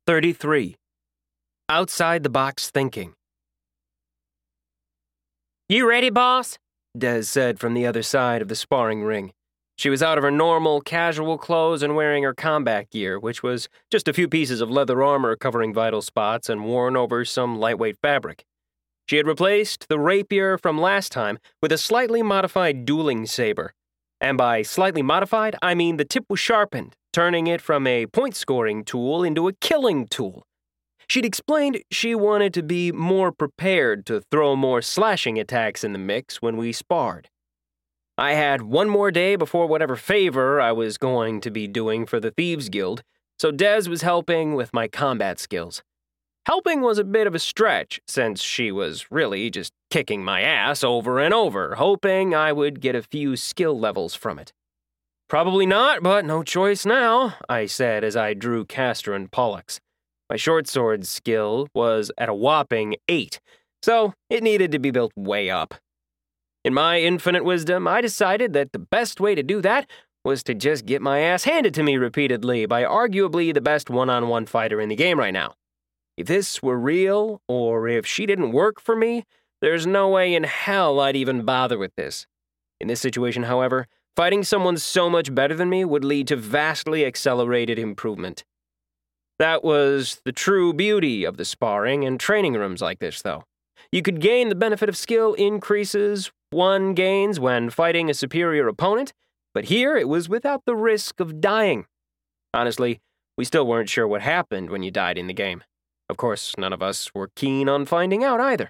33. Outside the box thinking. "You ready, boss?" Des said from the other side of the sparring ring. She was out of her normal, casual clothes and wearing her combat gear, which was just a few pieces of leather armor covering vital spots and worn over some lightweight fabric. She had replaced the rapier from last time with a slightly modified dueling saber. And by slightly modified, I mean the tip was sharpened, turning it from a point-scoring tool into a killing tool. She'd explained she wanted to be more prepared to throw more slashing attacks in the mix when we sparred. I had one more day before whatever favor I was going to be doing for the Thieves Guild, so Des was helping with my combat skills. Helping was a bit of a stretch, since she was really just kicking my ass over and over, hoping I would get a few skill levels from it. "Probably not, but no choice now," I said as I drew Castor and Pollux. My short sword skill was at a whopping 8, so it needed to be built way up. In my infinite wisdom, I decided that the best way to do that was to just get my ass handed to me repeatedly by arguably the best one-on-one fighter in the game right now. If this were real, or if she didn't work for me, there's no way in hell I'd even bother with this. In this situation, however, fighting someone so much better than me would lead to vastly accelerated improvement. That was the true beauty of the sparring and training rooms like this, though. You could gain the benefit of skill increases one gains when fighting a superior opponent, but here it was without the risk of dying. Honestly, we still weren't sure what happened when you died in the game. Of course, none of us were keen on finding out either.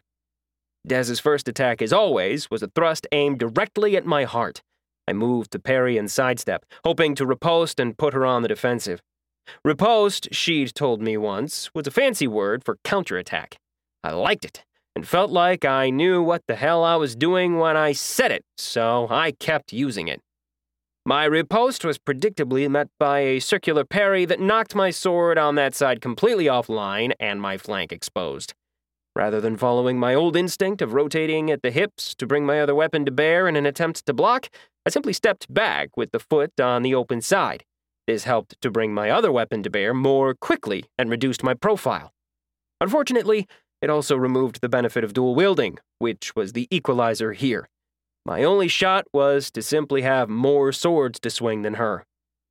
Dez's first attack, as always, was a thrust aimed directly at my heart. I moved to parry and sidestep, hoping to riposte and put her on the defensive. Riposte, she'd told me once, was a fancy word for counterattack. I liked it, and felt like I knew what the hell I was doing when I said it, so I kept using it. My riposte was predictably met by a circular parry that knocked my sword on that side completely offline and my flank exposed. Rather than following my old instinct of rotating at the hips to bring my other weapon to bear in an attempt to block, I simply stepped back with the foot on the open side. This helped to bring my other weapon to bear more quickly and reduced my profile. Unfortunately, it also removed the benefit of dual wielding, which was the equalizer here. My only shot was to simply have more swords to swing than her.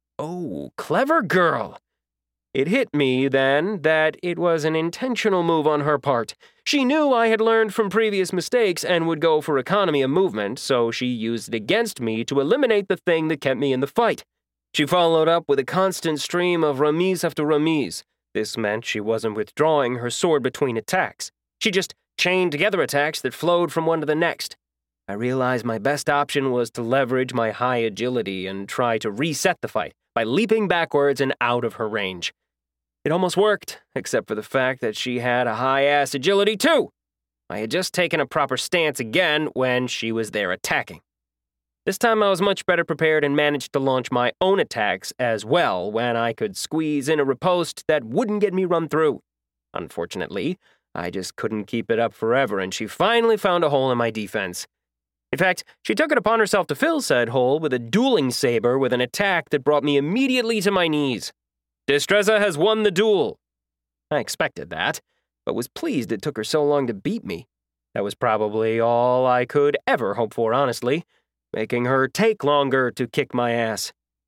Oh, clever girl! It hit me, then, that it was an intentional move on her part. She knew I had learned from previous mistakes and would go for economy of movement, so she used it against me to eliminate the thing that kept me in the fight. She followed up with a constant stream of remise after remise. This meant she wasn't withdrawing her sword between attacks. She just chained together attacks that flowed from one to the next. I realized my best option was to leverage my high agility and try to reset the fight by leaping backwards and out of her range. It almost worked, except for the fact that she had a high-ass agility too. I had just taken a proper stance again when she was there attacking. This time I was much better prepared and managed to launch my own attacks as well when I could squeeze in a riposte that wouldn't get me run through. Unfortunately, I just couldn't keep it up forever, and she finally found a hole in my defense. In fact, she took it upon herself to fill said hole with a dueling saber with an attack that brought me immediately to my knees. Destreza has won the duel. I expected that, but was pleased it took her so long to beat me. That was probably all I could ever hope for, honestly, making her take longer to kick my ass.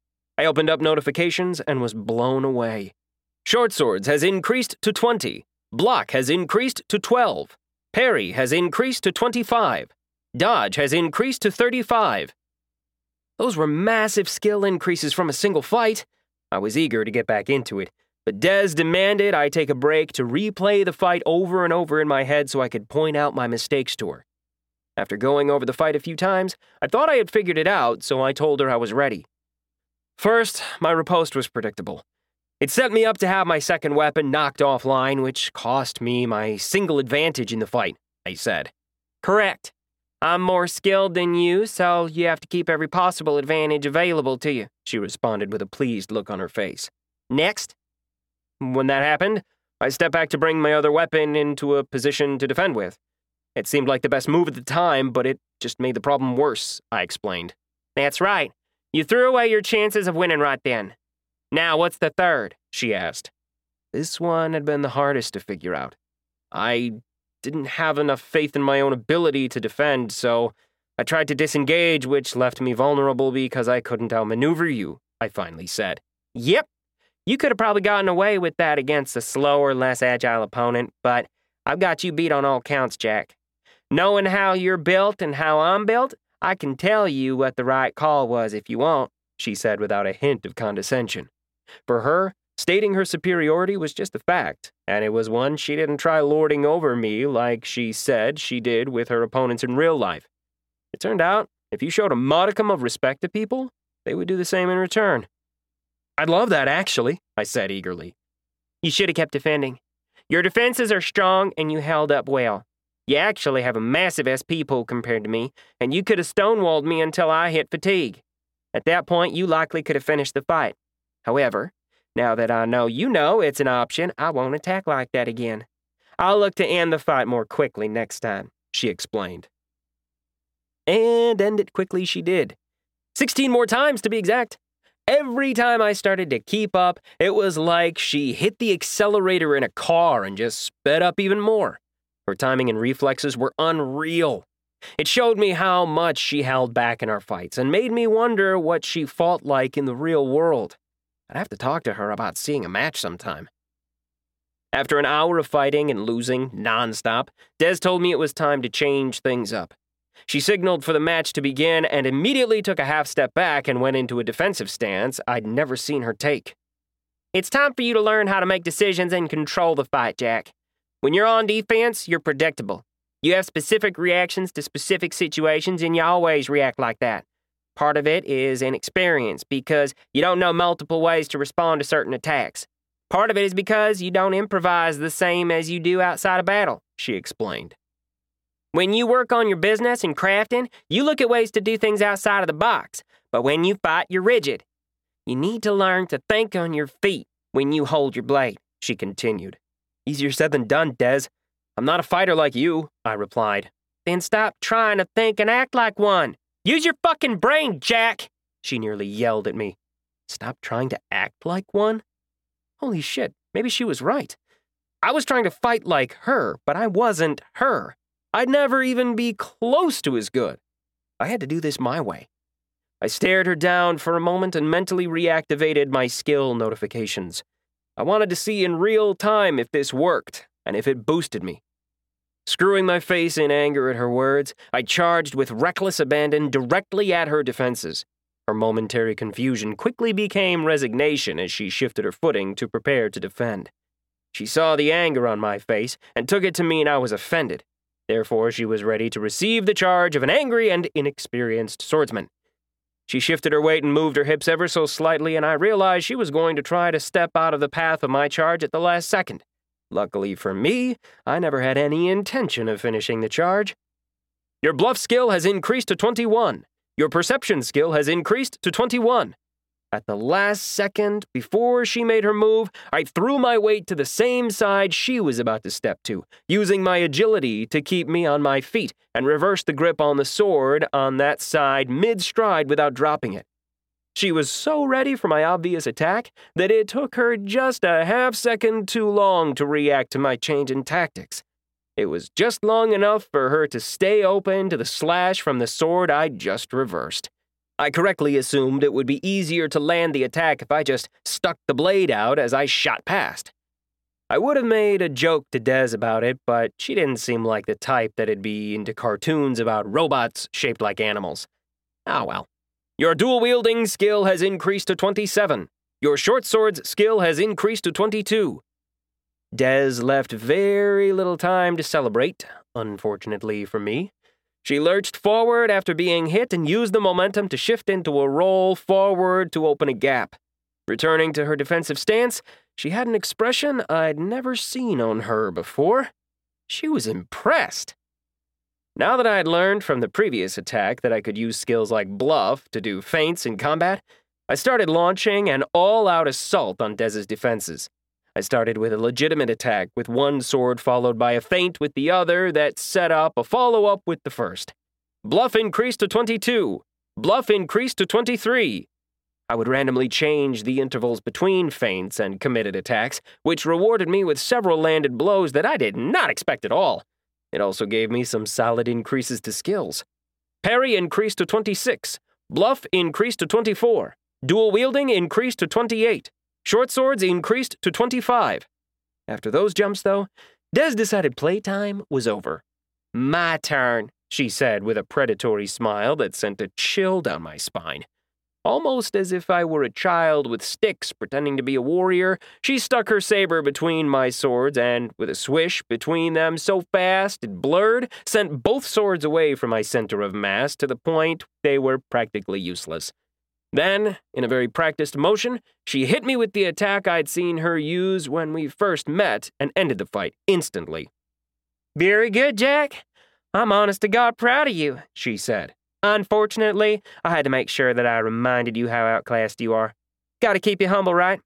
I opened up notifications and was blown away. Short swords has increased to 20. Block has increased to 12. Parry has increased to 25. Dodge has increased to 35. Those were massive skill increases from a single fight. I was eager to get back into it, but Des demanded I take a break to replay the fight over and over in my head so I could point out my mistakes to her. After going over the fight a few times, I thought I had figured it out, so I told her I was ready. First, my riposte was predictable. It set me up to have my second weapon knocked offline, which cost me my single advantage in the fight, I said. "Correct. I'm more skilled than you, so you have to keep every possible advantage available to you," she responded with a pleased look on her face. "Next?" When that happened, I stepped back to bring my other weapon into a position to defend with. It seemed like the best move at the time, but it just made the problem worse, I explained. "That's right. You threw away your chances of winning right then. Now what's the third?" she asked. This one had been the hardest to figure out. I didn't have enough faith in my own ability to defend, so I tried to disengage, which left me vulnerable because I couldn't outmaneuver you, I finally said. Yep. You could have probably gotten away with that against a slower, less agile opponent, but I've got you beat on all counts, Jack. Knowing how you're built and how I'm built, I can tell you what the right call was if you want, she said without a hint of condescension. For her, stating her superiority was just a fact, and it was one she didn't try lording over me like she said she did with her opponents in real life. It turned out, if you showed a modicum of respect to people, they would do the same in return. I'd love that, actually, I said eagerly. You should have kept defending. Your defenses are strong and you held up well. You actually have a massive SP pool compared to me, and you could have stonewalled me until I hit fatigue. At that point, you likely could have finished the fight. However, now that I know you know it's an option, I won't attack like that again. I'll look to end the fight more quickly next time, she explained. And end it quickly she did. 16 more times, to be exact. Every time I started to keep up, it was like she hit the accelerator in a car and just sped up even more. Her timing and reflexes were unreal. It showed me how much she held back in our fights and made me wonder what she fought like in the real world. I'd have to talk to her about seeing a match sometime. After an hour of fighting and losing nonstop, Des told me it was time to change things up. She signaled for the match to begin and immediately took a half step back and went into a defensive stance I'd never seen her take. It's time for you to learn how to make decisions and control the fight, Jack. When you're on defense, you're predictable. You have specific reactions to specific situations, and you always react like that. Part of it is inexperience, because you don't know multiple ways to respond to certain attacks. Part of it is because you don't improvise the same as you do outside of battle, she explained. When you work on your business and crafting, you look at ways to do things outside of the box, but when you fight, you're rigid. You need to learn to think on your feet when you hold your blade, she continued. Easier said than done, Des. I'm not a fighter like you, I replied. Then stop trying to think and act like one. Use your fucking brain, Jack, she nearly yelled at me. Stop trying to act like one? Holy shit, maybe she was right. I was trying to fight like her, but I wasn't her. I'd never even be close to as good. I had to do this my way. I stared her down for a moment and mentally reactivated my skill notifications. I wanted to see in real time if this worked, and if it boosted me. Screwing my face in anger at her words, I charged with reckless abandon directly at her defenses. Her momentary confusion quickly became resignation as she shifted her footing to prepare to defend. She saw the anger on my face and took it to mean I was offended. Therefore, she was ready to receive the charge of an angry and inexperienced swordsman. She shifted her weight and moved her hips ever so slightly, and I realized she was going to try to step out of the path of my charge at the last second. Luckily for me, I never had any intention of finishing the charge. Your bluff skill has increased to 21. Your perception skill has increased to 21. At the last second, before she made her move, I threw my weight to the same side she was about to step to, using my agility to keep me on my feet and reverse the grip on the sword on that side mid-stride without dropping it. She was so ready for my obvious attack that it took her just a half second too long to react to my change in tactics. It was just long enough for her to stay open to the slash from the sword I'd just reversed. I correctly assumed it would be easier to land the attack if I just stuck the blade out as I shot past. I would have made a joke to Des about it, but she didn't seem like the type that'd be into cartoons about robots shaped like animals. Ah well. Your dual-wielding skill has increased to 27. Your short sword's skill has increased to 22. Des left very little time to celebrate, unfortunately for me. She lurched forward after being hit and used the momentum to shift into a roll forward to open a gap. Returning to her defensive stance, she had an expression I'd never seen on her before. She was impressed. Now that I had learned from the previous attack that I could use skills like bluff to do feints in combat, I started launching an all-out assault on Dez's defenses. I started with a legitimate attack with one sword followed by a feint with the other that set up a follow-up with the first. Bluff increased to 22. Bluff increased to 23. I would randomly change the intervals between feints and committed attacks, which rewarded me with several landed blows that I did not expect at all. It also gave me some solid increases to skills. Parry increased to 26, bluff increased to 24, dual wielding increased to 28, short swords increased to 25. After those jumps, though, Des decided playtime was over. My turn, she said with a predatory smile that sent a chill down my spine. Almost as if I were a child with sticks pretending to be a warrior, she stuck her saber between my swords and, with a swish between them so fast it blurred, sent both swords away from my center of mass to the point they were practically useless. Then, in a very practiced motion, she hit me with the attack I'd seen her use when we first met and ended the fight instantly. Very good, Jack. I'm honest to God proud of you, she said. Unfortunately, I had to make sure that I reminded you how outclassed you are. Gotta keep you humble, right?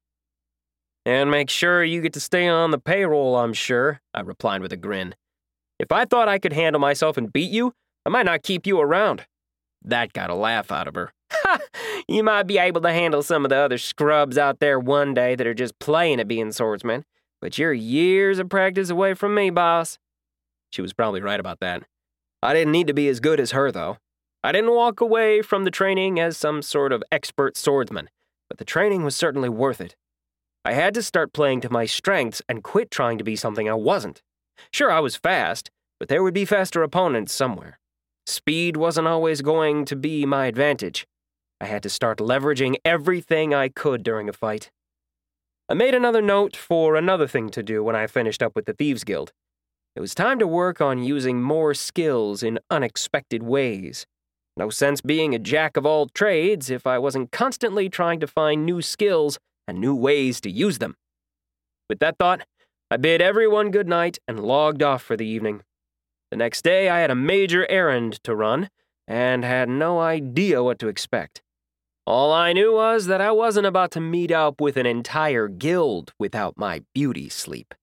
And make sure you get to stay on the payroll, I'm sure, I replied with a grin. If I thought I could handle myself and beat you, I might not keep you around. That got a laugh out of her. Ha! You might be able to handle some of the other scrubs out there one day that are just playing at being swordsmen, but you're years of practice away from me, boss. She was probably right about that. I didn't need to be as good as her, though. I didn't walk away from the training as some sort of expert swordsman, but the training was certainly worth it. I had to start playing to my strengths and quit trying to be something I wasn't. Sure, I was fast, but there would be faster opponents somewhere. Speed wasn't always going to be my advantage. I had to start leveraging everything I could during a fight. I made another note for another thing to do when I finished up with the Thieves Guild. It was time to work on using more skills in unexpected ways. No sense being a jack of all trades if I wasn't constantly trying to find new skills and new ways to use them. With that thought, I bid everyone good night and logged off for the evening. The next day, I had a major errand to run and had no idea what to expect. All I knew was that I wasn't about to meet up with an entire guild without my beauty sleep.